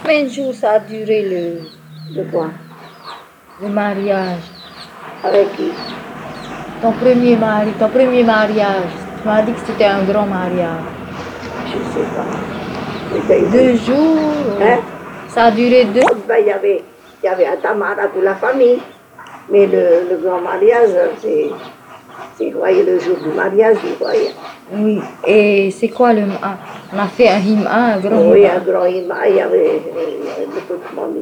Combien de jours ça a duré De quoi? le mariage? Avec qui? Ton premier mariage. Tu m'as dit que c'était un grand mariage. Je sais pas. 2 jours. Hein? Ça a duré 2 jours. Ben, il y avait un tamara pour la famille. Mais le grand mariage, c'est voyez, le jour du mariage, vous voyez. Oui. Et c'est quoi le hima? On a fait un hima, un grand hima. Oui, un grand hima, il y avait beaucoup de monde.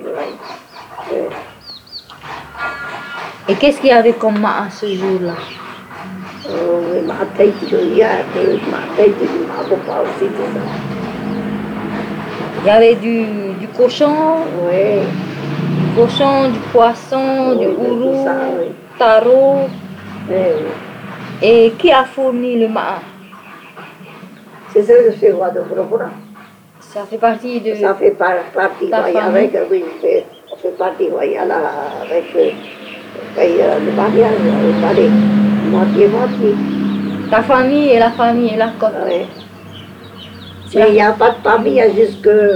Et qu'est-ce qu'il y avait comme ma'a ce jour-là? Ma tête, il y a ma tête, ma papa aussi, tout ça. Il y avait du cochon, Oui. du cochon, du poisson, Oui, du de tout gourou, ça, oui. taro. Oui. Et qui a fourni le ma'a? C'est ça, je fais voir de Brobra. Ça fait partie de... Ça fait partie, ta voyez, famille? avec, oui, ça fait partie, voyez, là, avec le mariage, il fallait moitié-moitié. Ta famille et la côte. Oui. Mais il n'y a pas de famille, il y a juste que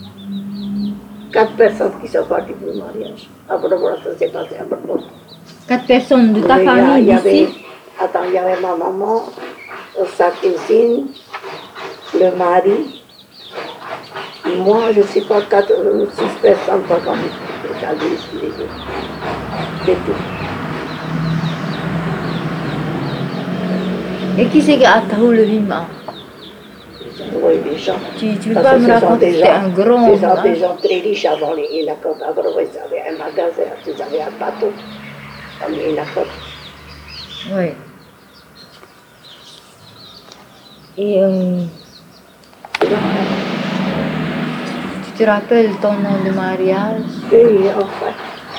4 personnes qui sont parties pour le mariage. À Brobra, ça s'est passé à Brobra. 4 personnes de ta Oui, famille il y avait, d'ici? attends, il y avait ma maman, sa cousine, le mari, moi, je ne sais pas, 4 ou 6 personnes, pas comme c'est tout. Et qui c'est qui a tahu le hima? Oui, les gens. Tu peux pas me raconter, c'était un grand... Ce sont des gens très riches avant les Lacotes. Avant, ils avaient un magasin, ils avaient un bateau, comme les Lacotes. Oui. Et tu te rappelles ton nom de mariage? Oui, enfin.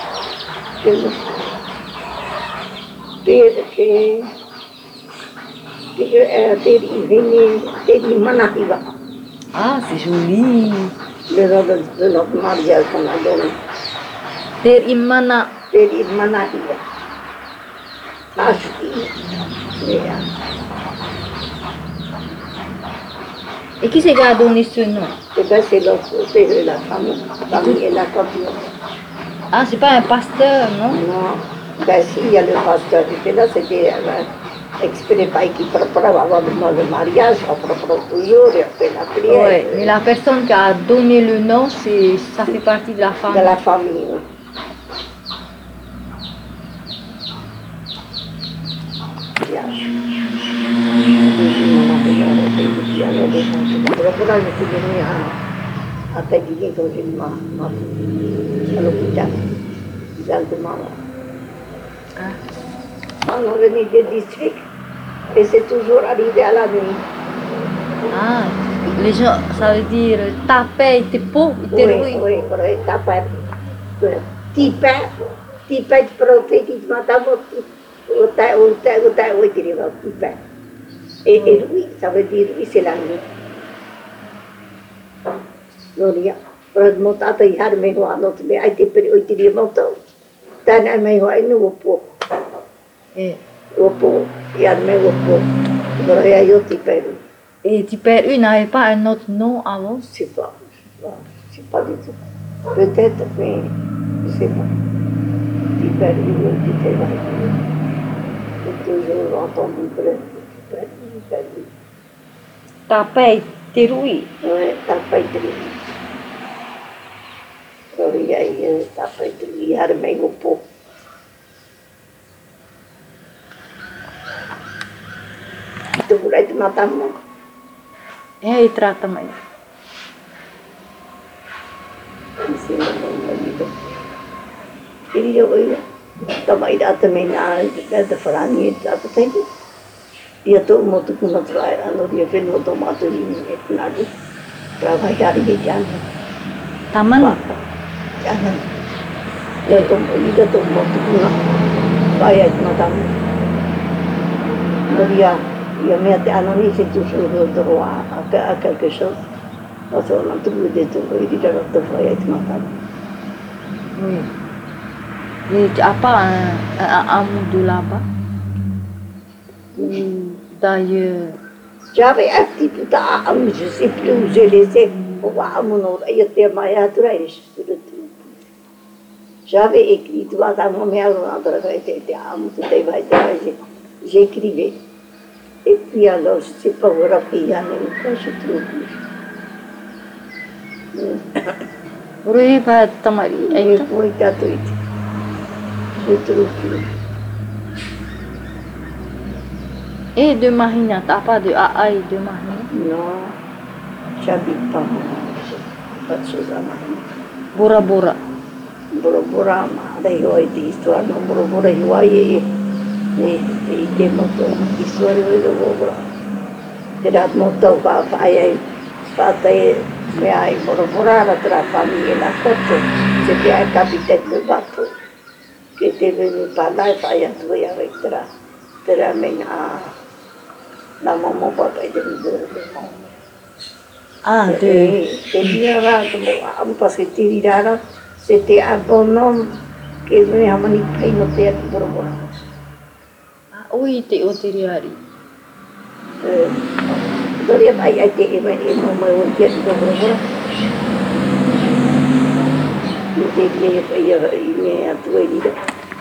Teri Manahiva, Ah, c'est joli. le nom de notre mariage qu'on a donné. Ter Imana. Teri Manahiva. Ashti. Et qui c'est qui a donné ce nom? Eh bien, c'est la famille et la copine. Ah, c'est pas un pasteur, non? Non, ben si, il y a le pasteur qui était là, c'était exprès pas qui préparava avant le mariage, on prépare toujours et on fait la prière. Oui, mais la personne qui a donné le nom, ça fait partie de la famille. De la famille, oui. Però je suis venue à Taïdini quand j'ai eu à l'hôpital, directement là. Ah. On est venu des districts et c'est toujours arrivé à la nuit. Ah, les gens, ça veut dire taper, te po, te rui. Oui, taper. Tipe profetit matavo, tipe. Et lui, ça veut dire oui, c'est la nuit. Gloria. Mo tata i har me hoa not me ai te peri o tiri moto. Tana me hoa inu opo. Opo, i har me opo. Gloria yo ti peru. Et tu perds une, n'avait pas un autre nom avant? Je sais pas du tout. Peut-être, mais je sais pas. Ti peru, ti peru. J'ai toujours entendu ti peru. Taper, te rui. Oui, tapai te rui. Gloria i tapai te rui, i har me opo. Tu mulai te matamu. E aí trata mais. Ensina meu marido. Ele eu também dá também da Frania, da tem. E eu tô muito com o trabalho, no dia que não tô mato de nada. Trabalhar de jana. Taman? Jana. Eu tô muito com vai a matamu. No dia il y a un ami qui est toujours droit à quelque chose. Parce qu'on a trouvé des trucs, il dit alors de fois, il est matin. Oui. Mais tu n'as pas un amour de là-bas? D'ailleurs. J'avais un petit peu d'âme, je ne sais plus où j'ai laissé. J'avais écrit, tu vois, dans mon mère, j'écrivais. Et puis alors, je ne sais pas où il y en a une fois, je trouve plus. Uri ba tamari aita? Oui, je trouve plus. Et de Mahina, t'as pas de Aïe de Mahina? Non, j'habite pas. Pas de choses à Mahina. Bora Bora. Bora, ma de histoire, non, Bora, e tem motor, história de Bora. Terá motor para aí, me aí, Bora, para a família na foto, c'était un capitaine de bateau qui était venu par là, il fallait jouer avec terá la maman, papa était venu de maman. Ah, de... Parce que Tirara, c'était un bon homme qui venait à Manipaï, no théâtre de Bora. Ah, ui te o te reari. Doria vai ai te e mai e no mai o théâtre de Bora. Te que e me atuei dira.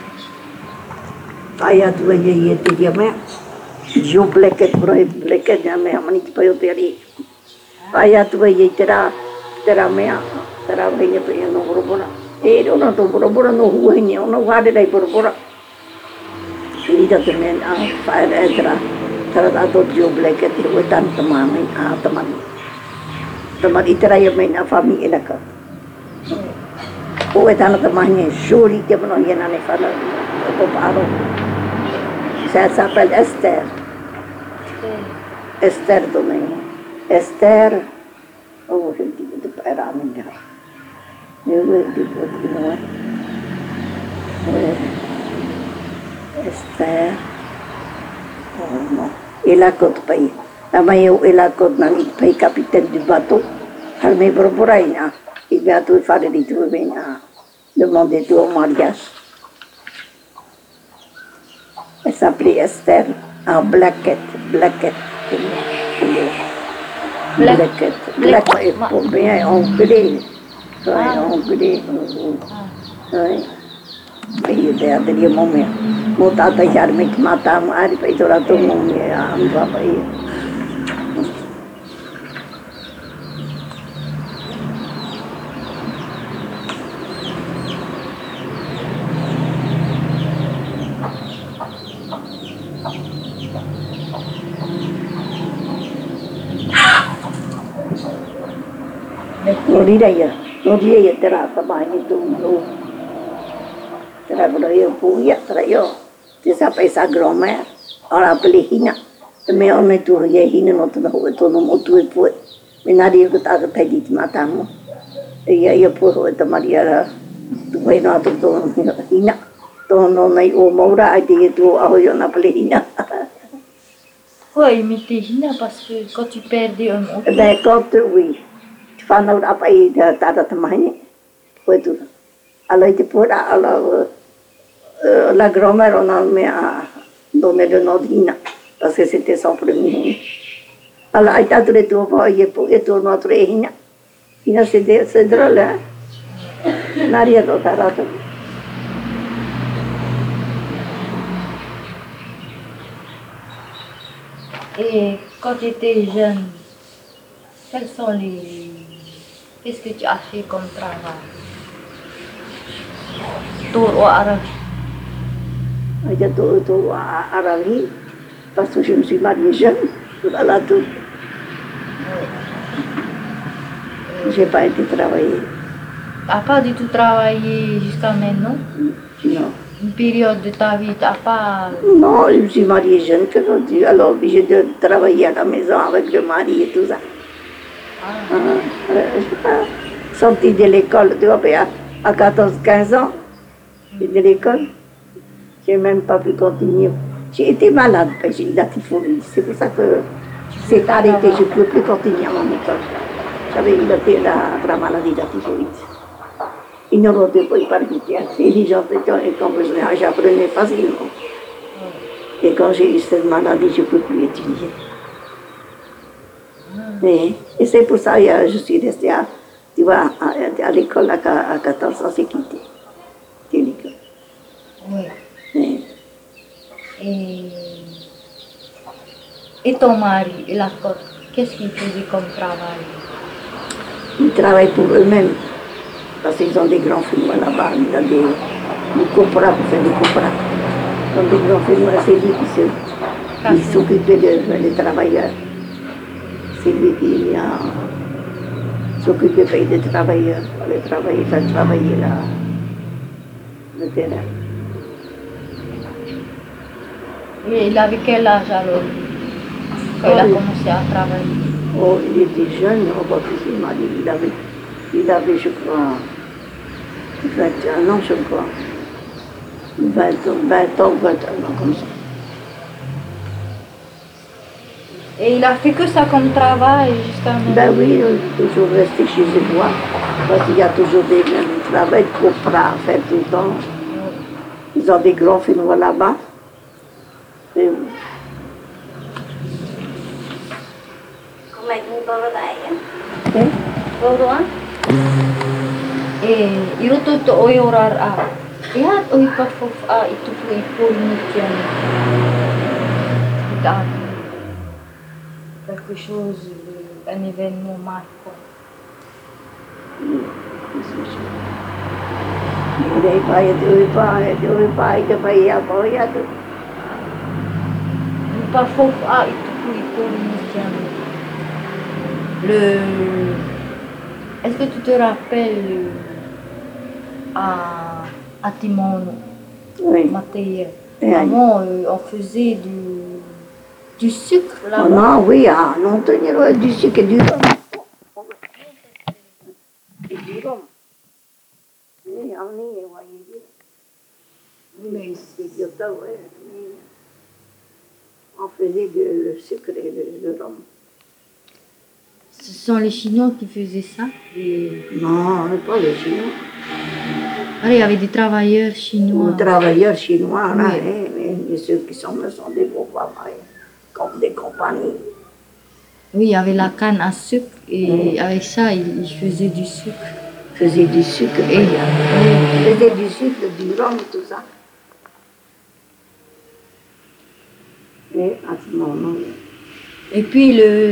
Ai atuei e te dia me. Jo bleket ya me Manipaï o théâtre. Ai atuei e terá mea, terá venha para no Bora. E não tô Bora no rua não vale daí Bora. Ida também a faz entra terá todo jo bleket e o tanto teman itra ya me na família ka. O tanto temannya joli que não ia na fala o paro. Ça s'appelle Esther. Esther também. Esther. Oh, eu digo de para mim. Eu digo que não é. Esther. Oh, non. Il a côte pays. La maillot et la côte dans le pays capitaine du bateau. Elle m'a proposé, il vient tout faire des trucs, demander tout au mariage. Elle s'appelait Esther en Blackett. Blackett pour bien anglais. Anglais. Oui. Iya dia tadi mau tata jarmik mata ari pa itu ratu mau ya apa iya. Nori ya terasa banyak itu. Trabalhou puia, trabalhou. Tu sabes sa grand-mère, on l'appelait Hina. Mais on est tout rien, Hina, notre nom, tout est pour. Mais n'arrive que t'as dit matin. Et il y a pour te marier, tu vois, notre Hina. Ton nom est au Moura, a dit tout, on appelait Hina. Oui, mais t'es Hina parce que quand tu perdais un mot. Ben, quand oui. Tu fais un autre appel, t'as de te marier. Oui, tout. Alors, tu pourras, alors. La grand-mère, on a mis à donner le nom d'Ina, parce que c'était son premier. Alors, elle a trouvé tout, et tout notre Ina. Ina, c'est drôle, hein? N'a rien d'autre à raconter. Et quand tu étais jeune, quels sont les... Qu'est-ce que tu as fait comme travail? Tour au Arabi. J'ai tout à Arabi, parce que je me suis mariée jeune, à la tour. Je n'ai pas été travailler. Tu n'as pas du tout travaillé jusqu'à maintenant? Non. Une période de ta vie, tu n'as pas... Non, je me suis mariée jeune, alors obligée de travailler à la maison avec le mari et tout ça. Sortie de l'école, tu vois, à 14-15 ans, de l'école. Je n'ai même pas pu continuer. J'ai été malade, j'ai eu la typhoïde. C'est pour ça que c'est arrêté, je ne peux plus continuer à mon école. J'avais eu la maladie de la typhoïde. Ils ne l'ont pas permis. Et les gens j'apprenais facilement. Et quand j'ai eu cette maladie, je ne peux plus étudier. Et c'est pour ça que je suis restée tu vois, à l'école à 14 ans, c'est quitté. L'école. Oui. Et ton mari, qu'est-ce qu'il faisait comme travail? Ils travaillent pour eux-mêmes. Parce qu'ils ont des grands films là-bas. Il a des copras pour faire des copras. Ils ont des grands films, c'est lui qui s'occupait des travailleurs. C'est lui qui s'occupait des travailleurs. Les travailler, faire travailler le terrain. Et il avait quel âge alors, quand il a commencé à travailler? Oh, il était jeune, il m'a dit, il avait, je crois, 21 ans, je crois. 20 ans, 21 ans, comme ça. Et il a fait que ça comme travail jusqu'à maintenant? Ben oui, on est toujours resté chez moi, parce qu'il y a toujours des mêmes travail de copra à faire tout le temps. Ils ont des grands films là-bas. Et... Ilo to oyorar Ihat oy pafof itu po ipolnikian. Quelque chose, un événement marquant. Pafof itu po ipolnikian. Est-ce que tu te rappelles à Timon, Mathieu, avant on faisait du sucre là-bas? Oh non, oui, non tenir du sucre et du rhum. Et du rhum. Oui, mais c'est ça, oui. On faisait le sucre et le rhum. Ce sont les Chinois qui faisaient ça? Non, pas les Chinois. Alors, il y avait des travailleurs chinois. Des travailleurs chinois, là, mais ceux qui sont là sont des beaux travailleurs, comme des compagnies. Oui, il y avait la canne à sucre et avec ça, ils faisaient du sucre. Faisaient du sucre, ils faisaient du sucre, du rhum, tout ça. Et à ce moment, et puis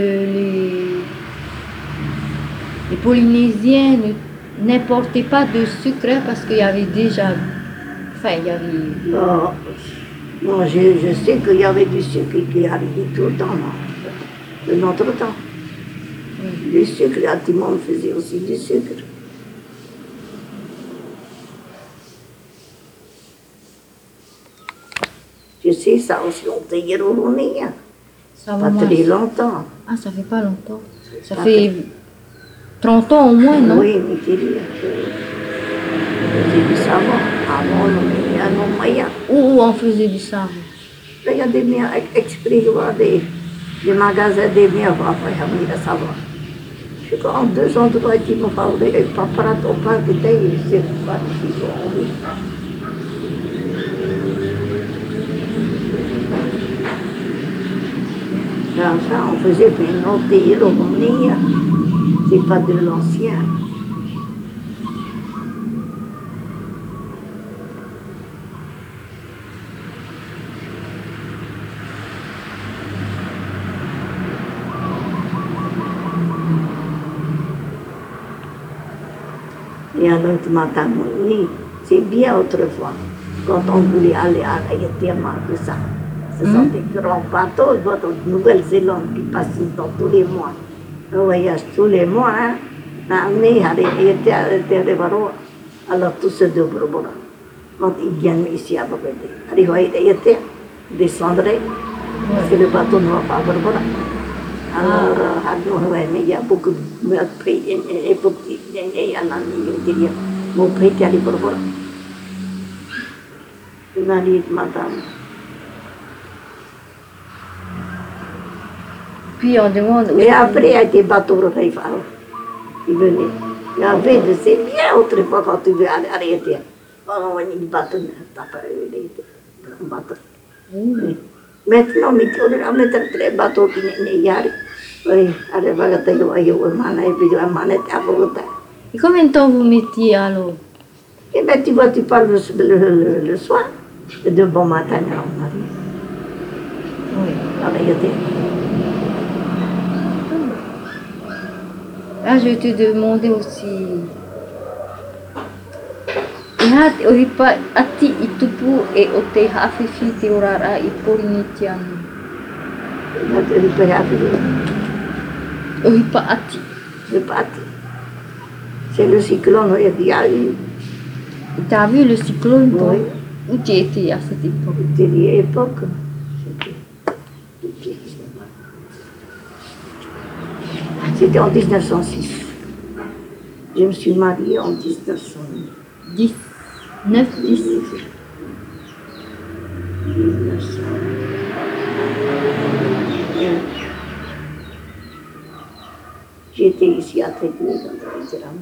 les Polynésiens n'importaient pas de sucre parce qu'il y avait déjà... Enfin, il y avait... Non, je sais qu'il y avait du sucre qui arrivait tout le temps, de notre temps. Du sucre, tout le monde faisait aussi du sucre. Je sais, ça aussi, on payait au Roumanie. Pas très longtemps. Ah, ça fait pas longtemps. Ça fait 30 ans au moins, non? Oui, mais tu dis, faisait du savon. Avant, il y a nos moyens. Où on faisait du savon? Il y a des miens exprès, des magasins des miens, on va faire le savon. Je crois en 2 endroits qui m'ont parlé, pas au parc d'Aïe, c'est pas ici. Ça, on faisait une autre île au Roumanie, c'est pas de l'ancien. Et alors, c'est bien autrefois, quand on voulait aller à Haïti, tout ça. Ce sont des grands bateaux de Nouvelle-Zélande qui passent tous les mois. On voyage tous les mois, hein. Alors tout se développera. Quand ils viennent ici à Bobédé, ils descendraient, parce que le bateau ne va pas à Barbara. Alors, il y a beaucoup de pays, et petits, il y en a qui mon pays qui allait Barbara. Une année, madame. Puis on demande... Mais après, il y a des bateaux rivales. Ils venaient. Il y avait de ces bien autrefois quand tu veux arrêter. On voit des bateaux, des bateaux. Maintenant, mais tu as mettre les bateaux qui n'y arrivent. Oui, arriva che io voglio e più a mano a volta. Et combien de temps vous mettiez alors? Et bien, tu vois, tu parles le soir, et de bon matin, on arrive. Oui. Avec le thé. Ah, je vais te demander aussi. Ingat uripa ati itupu e ote hafifi te orara I porinitian. Uripa ati. Le pâte. C'est le cyclone il y a eu. T'as vu le cyclone, toi? Oui. Où tu étais à cette époque? C'était l'époque. C'était en 1906. Je me suis mariée en 1909. 10. 9, 10. 1900. J'étais ici à Trégueux, dans le drame.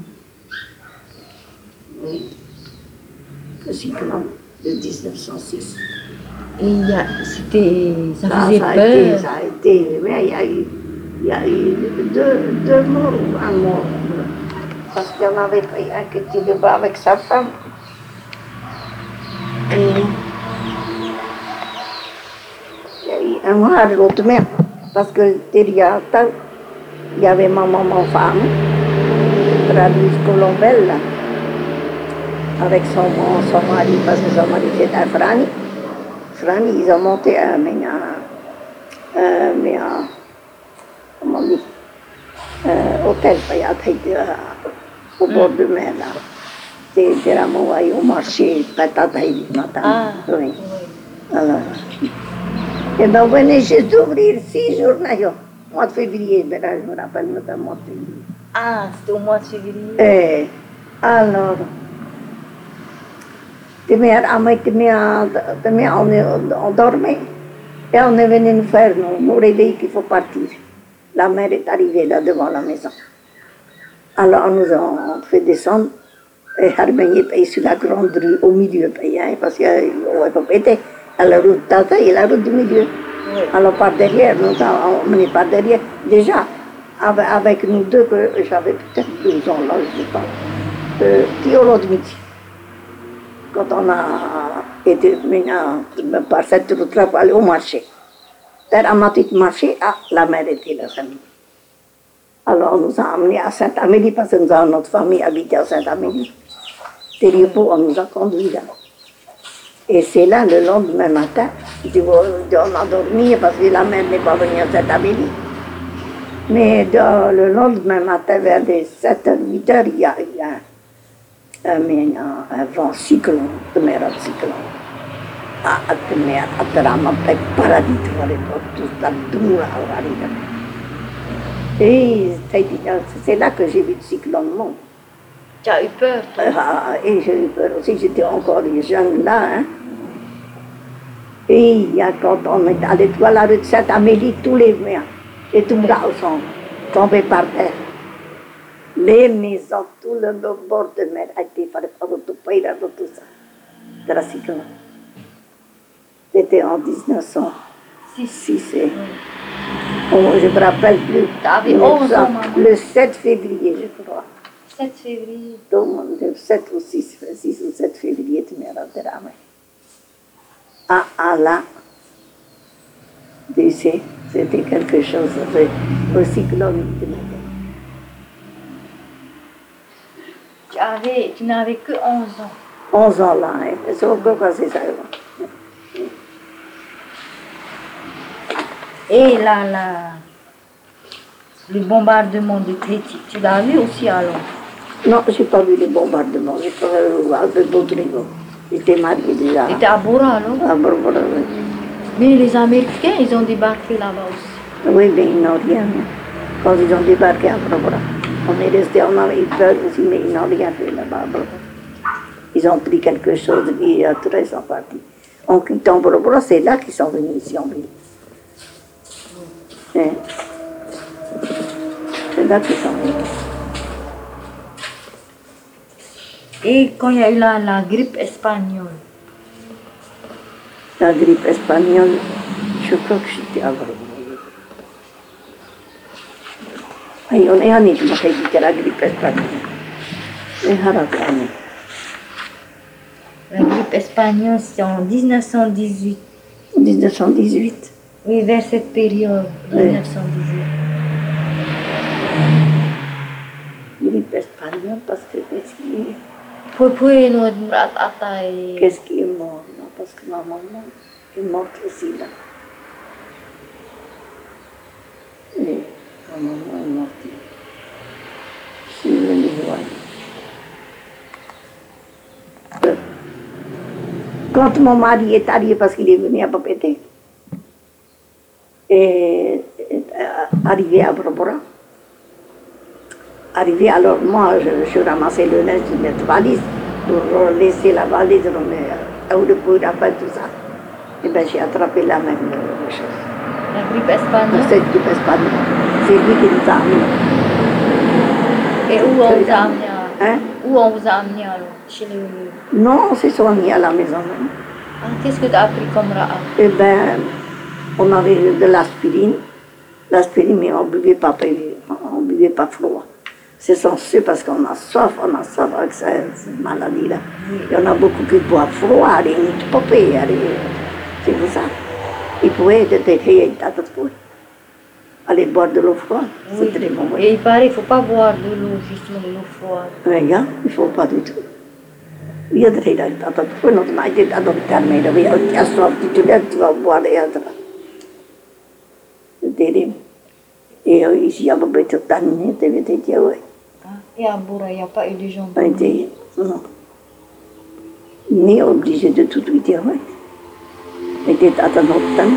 Oui. Le cyclone de 1906. Et c'était, ça faisait a peur. été, ça a été, mais il y a eu deux morts ou un mort. Parce qu'il y en avait un qui était là-bas avec sa femme. Et il y a eu un mort, l'autre mère. Parce que derrière, il y avait ma maman femme, Travis Colombelle, avec son mari, parce que son mari c'était un Frani. Frani, ils ont monté comment on dit, hôtel au bord de mer, là. C'était là, au marché, patata et matin. Ah, oui. oui. Alors, et ben, on venait juste d'ouvrir 6 jours, là, mois de février, ben là, je me rappelle notamment de février. Ah, c'était au mois de février. Et alors, on dormait et on est venu nous faire nous réveiller qu'il faut partir. La mère est arrivée là devant la maison. Alors on nous a fait descendre et Harbeigné paye sur la grande rue au milieu payé, hein, parce qu'on ne peut pas être à la route Tata et la route du milieu. Oui. Alors par derrière, nous avons emmené par derrière. Déjà, avec nous deux, que j'avais peut-être 12 ans là, je ne sais pas, Thiolo de midi. Quand on a été par cette route-là pour aller au marché. À ma petite marché, la mère était là, samedi. Alors on nous a amenés à Sainte-Amélie, parce que nous avons notre famille habitée à Sainte-Amélie. Thériault, on nous a conduits là. Et c'est là, le lendemain matin, on a dormi parce que la mère n'est pas venue à Sainte-Amélie. Mais le lendemain matin, vers les 7h, 8h, il y a un vent cyclone, de mer à cyclone. À drama, paradis à l'époque, tout ça, tout là, et c'est là que j'ai vu le cyclone monter. Tu as eu peur, toi? Et j'ai eu peur aussi, j'étais encore jeune là. Hein. Et quand on est allé à la rue de Sainte-Amélie, tous les mains et tout le monde sont tombés par terre. Les maisons, tout le bord de mer a été fait par tout pays, tout ça. De la cyclone. C'était en 1906. Oh, je ne me rappelle plus. T'avais 11 ans, maman. Le 7 février, je crois. 7 février. Le 7 ou 6 ou 7 février, tu m'as rappelé. Là, c'était quelque chose de cyclone. Tu n'avais que 11 ans. 11 ans là, hein. C'est pourquoi c'est ça. Et là, le bombardement de Créti, tu l'as vu aussi alors? Non, je n'ai pas vu le bombardement, j'ai pas vu d'autres niveaux. J'étais mariée déjà. Tu étais à Bora alors? À Bora, oui. Mais les Américains, ils ont débarqué là-bas aussi. Oui, mais ils n'ont rien. Quand ils ont débarqué à Bora, on est resté, on a eu peur aussi, mais ils n'ont rien fait là-bas à Bora. Ils ont pris quelque chose et après ils sont partis. En quittant Bora, c'est là qu'ils sont venus ici en ville. C'est là qu'ils sont venus. Et quand il y a eu la grippe espagnole? La grippe espagnole, je crois que j'étais à Bora. Ai, on est année, je m'appelle dit la grippe espagnole. Et Harakane. La grippe espagnole, c'est en 1918. 1918. Oui, vers cette période, Oui. 1918. Grippe espagnole, parce que qu'est-ce qui est mort là? Parce que ma maman est morte aussi là. Et ma maman est morte. Je suis venue voir. Quand mon mari est arrivé, parce qu'il est venu à Papeete, et arrivé à Barbara, arrivé, alors moi, je ramassais le linge de notre valise pour laisser la valise où le pour après tout ça. Et bien j'ai attrapé la même chose. La grippe espagnole. Cette grippe espagnole. C'est lui qui nous a amenés. Et où on vous a amené Hein? Où on vous a amené alors? Chez le... Non, on s'est soigné à la maison même. Ah, qu'est-ce que tu as pris comme ra'a? Eh bien, on avait de l'aspirine. L'aspirine, mais on ne buvait pas froid. C'est censé parce qu'on a soif avec cette maladie-là. Il y en a beaucoup qui boivent froid, allez, c'est pour ça. Il pouvait aller boire de l'eau froide, c'est très bon. Et il paraît qu'il ne faut pas boire de l'eau, justement de l'eau froide. Regarde, il ne faut pas du tout. Il y a des gens qui ont été adoptés, mais à soif, tu vas boire les autres. C'est terrible. Et ici, à peu tout terminé, tu veux te dire, oui. Et à Boura, il n'y a pas eu de gens. Non. Ni obligé de tout lui dire, oui. Mais tu es à ton autre temps.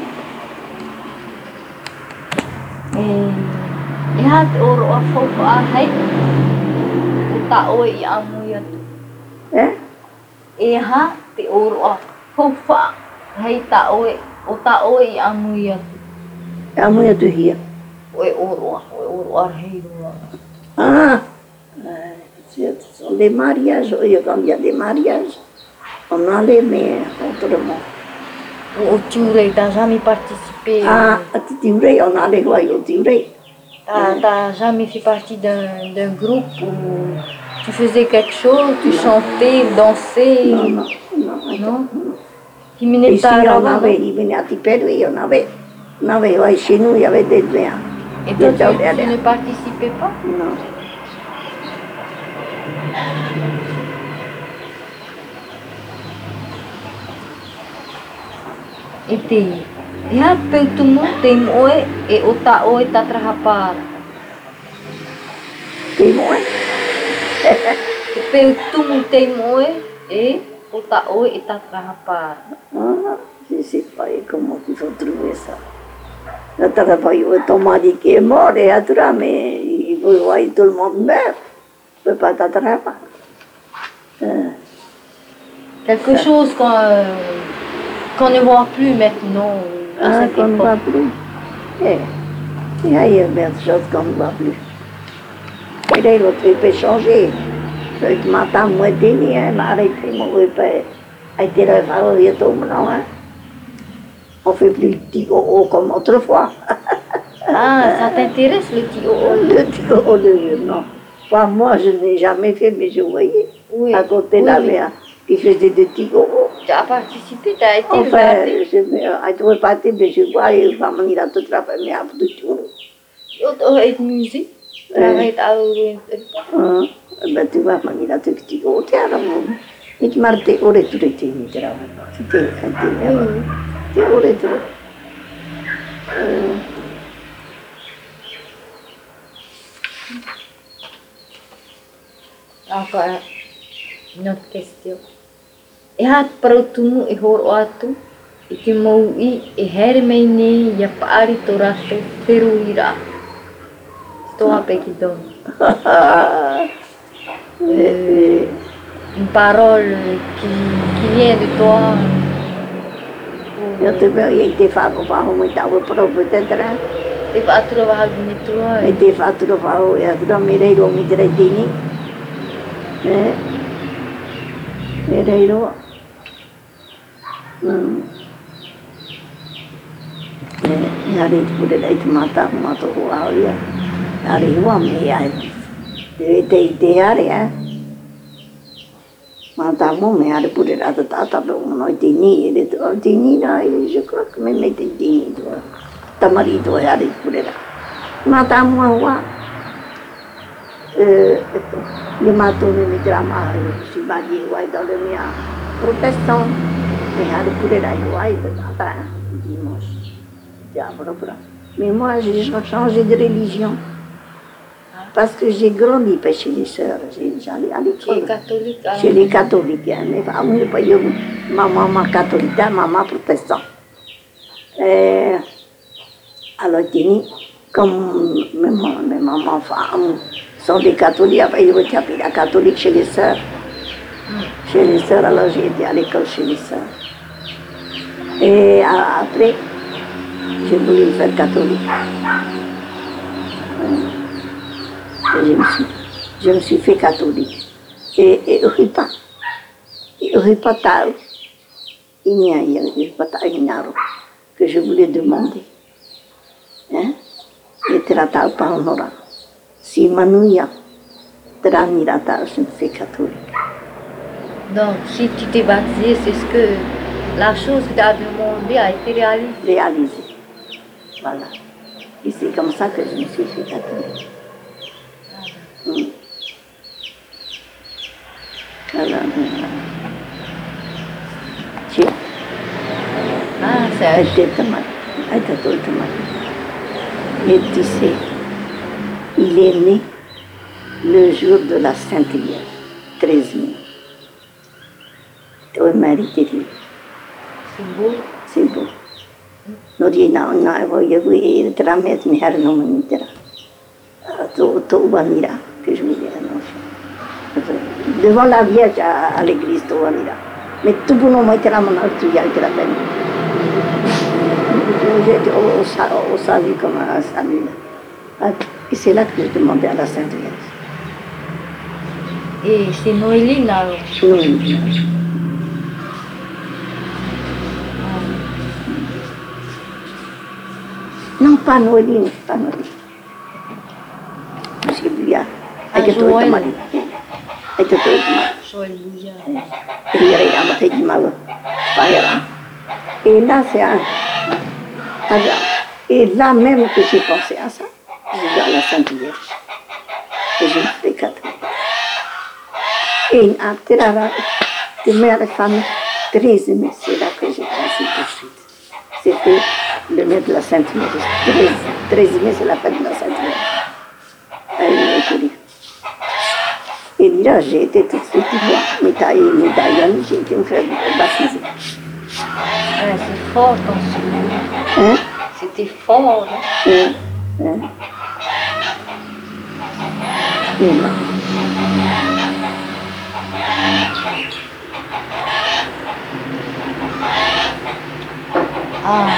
Et hat oro a fofo a hai. Ta oi I amuia tu. Hein? E ha te oro a fofa hai ta oi o ta oi I amuia tu. À moi de rire. Oi oro a hei roa. Ah! Ce sont des mariages. Quand il y a des mariages, on allait, mais autrement. O tiurei, t'as jamais participé? Ah, à Tiuré, on allait voir au Tiuré. T'as jamais fait partie d'un groupe où tu faisais quelque chose, tu chantais, dansais? Non. Non? Ici, il venait à Tipperary, on avait, ouais, chez nous, il y avait des liens. Et toi, tu ne participais pas? Non. E te ia peutumu te moe e o ta oe ta trahapara. T'es moins? E peutumu te moe e o ta oe e ta trahapara. Ah, je ne sais pas comment il faut trouver ça. La travail, ton mari qui est mort et à mais il veut voir tout le monde meurt. Il ne peut pas t'attraper. Quelque chose qu'on ne voit plus maintenant à cette Qu'on ne époque. voit plus. Il y a bien des choses qu'on ne voit plus. Et là, l'autre, il peut changer. Ce matin, moi, il m'a arrêté, il a été réparé, il tombe, non, hein. On ne fait plus le petit haut comme autrefois. Ah, ça t'intéresse le petit haut? Le petit haut de vieux, non. Pas moi, je n'ai jamais fait, mais je voyais. Oui. À côté de la mer, qui faisait des petits hauts. Tu as participé, tu as été Enfin, regardé. je trouvais pas de je vois, et je vais m'en toute la famille à tout le tour. Et de musique? Travaille à Ben, tu vas m'en tout le petit haut, tiens, là, et tu m'as dit, on est tout été, c'était on est tout. Encore une autre question. E hat parautumu e horo atu I te maui e here mei nei ia paari tō rato whiruira. Toa peki tōna. Une parole qui vient de toi. Eu também te falo para o muito o próprio tentar. Te fatura vai me tua. E te fatura para o é do mireiro me direitinho. Mireiro. E a gente pode daí matar o auria. arrivo mais était idéal, hein. Madame, mais elle pourrait être tata, on a été ni, elle était ni là, je crois que même était ni, ta marito est allé pour là. Madame, moi, le matin, le drama, je suis mariée, ouais, dans le mien, protestant, mais elle pourrait là, ouais, dimanche. Mais moi, j'ai changé de religion. Parce que j'ai grandi chez les sœurs, j'allais à l'école. Chez les catholiques. Mais maman catholique, maman protestante. Alors, comme mes mamans femmes sont des catholiques, après ils ont appelé la catholique chez les sœurs. Chez les sœurs, alors j'ai été à l'école chez les sœurs. Et après, j'ai voulu faire catholique. Je me suis fait catholique. Et au repas tard, il y a un repas tard que je voulais demander. Hein? Et tratar par honorar. Si Manouya, Tranirata, je me fais catholique. Donc, si tu t'es baptisé, c'est ce que la chose que tu as demandé a été réalisée. Réalisée. Voilà. Et c'est comme ça que je me suis fait catholique. Voilà. Tiens. Ah, c'est et tu sais, il est né le jour de la Sainte Vierge, 13 mai. Tu mérites de lui. C'est beau. C'est beau. Nous disons, il tramet mi herno manitera. Tu vanira, que je me dis, devant la Vierge à l'église, tu vanira. Mais tout le monde m'a dit, tu y as été la peine. J'étais au salut comme un salut. Et c'est là que j'ai demandé à la Sainte Vierge. Et c'est Noéline alors? Noéline. Non, pas Noéline, pas Noéline. Monsieur Bouya. Avec tout le monde. Avec tout le monde. Joël Bouya. Et là, c'est un. Et là même que j'ai pensé à ça, je vais à la Sainte Vierge. Et je me fais catholique. Et après, de mère et femme, 13 mai, c'est là que j'ai pensé tout de suite. C'était le mai de la Sainte Vierge. 13 mai, c'est la fête de la Sainte Vierge. Et là, j'ai été tout de suite médaillonne, j'ai été me faire baptiser. C'est fort ton souvenir. Hein? C'était fort. Hein? Et là. Ah.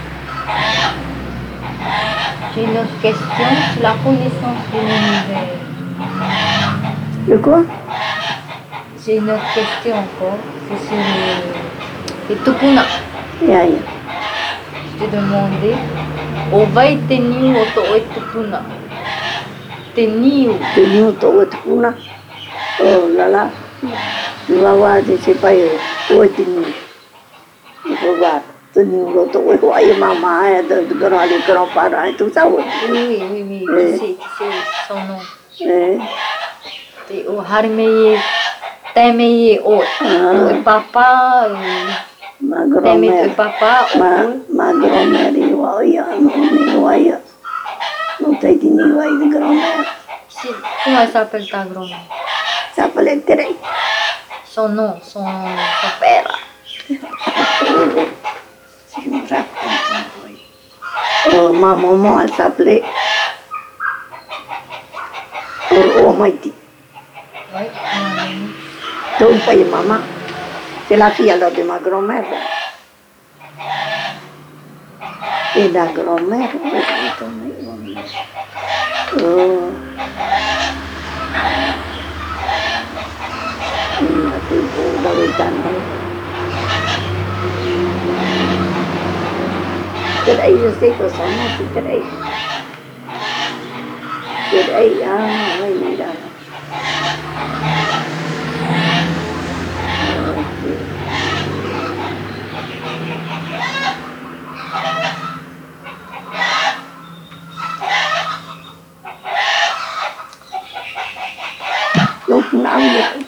J'ai une autre question sur la connaissance de l'univers. Le quoi? J'ai une autre question encore. C'est sur les Tukuna. Yeah. Je t'ai demandé, où va être tenu au Tukuna? Tenu. Tenu au Tukuna. Oh là là. Tu vas voir, je ne sais pas où est tenu. Il faut voir. Tenu au Tukuna. Et maman, les grands-parents et tout ça. Oui, tu sais son nom. Et au Harmeye, Temeye, au papa. Ma grand-mère, ma grand-mère, non t'as dit ni de grand-mère. Comment elle s'appelle ta grand-mère? Ça s'appelait Thérèse. Son nom, son père. Si je me rappelle. Ma maman, elle s'appelait Omaiti. Oui, Donc, pas maman. C'est la fille alors de ma grand-mère. Et la grand-mère, Thérèse, je sais que son nom c'est Thérèse. Good ay ay này đây. Lúc nào vậy?